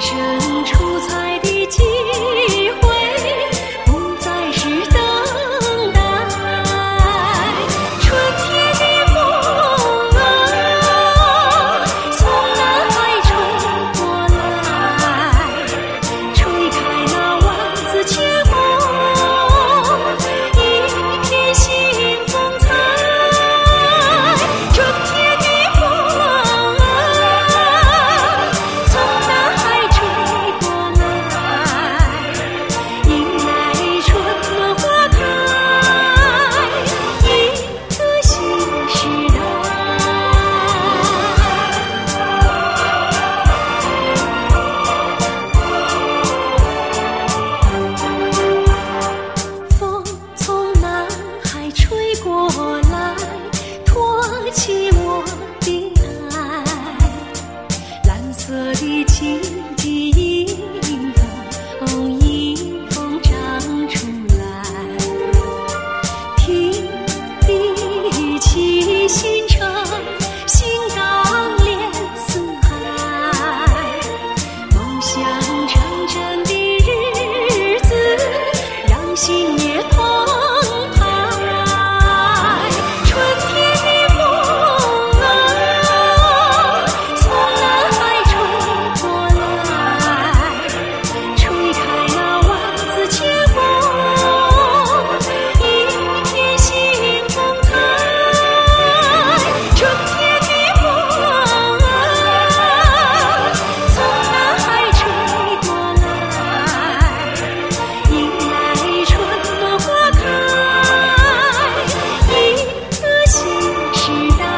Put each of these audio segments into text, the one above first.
生出彩的机会不再是等待，春天的风啊，从南海吹过来，吹开那万紫千红，一片新风采。春天的风啊，从南海吹过来，迎来春暖花开，一个新时代。风从南海吹过来，托起我的爱，蓝色的荆棘迎风，迎风长出来，提起新城，新港连四海，梦想成真的日子，让心也澎湃。春天的风啊，从南海吹过来，吹开那万紫千红，一片新风采。春天的风啊，从南海吹过来，迎来春暖花开，一个新时代。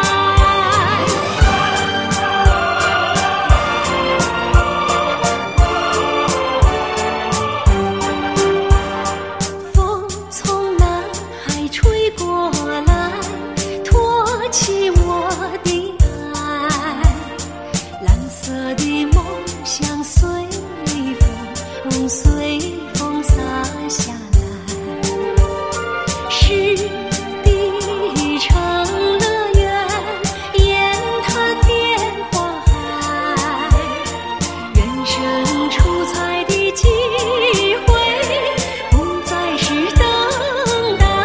风从南海吹过来，托起我的爱，蓝色的梦想随风，随风洒下来，诗的成乐园，言谈变花海，人生出彩的机会不再是等待，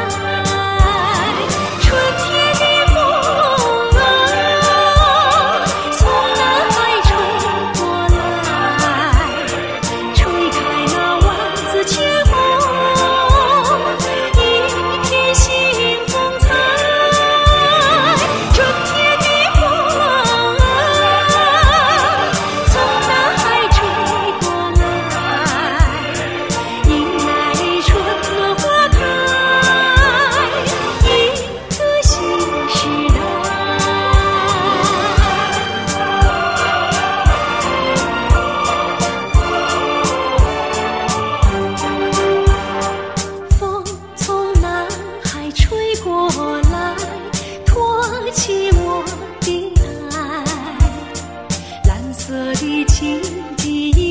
春天的风啊，从南海吹过来，吹开那万紫千红，一片新风采。春天的风啊，从南海吹过来，迎来春暖花开，一个新时代。风从南海吹过来，托起我的爱，蓝色的荆棘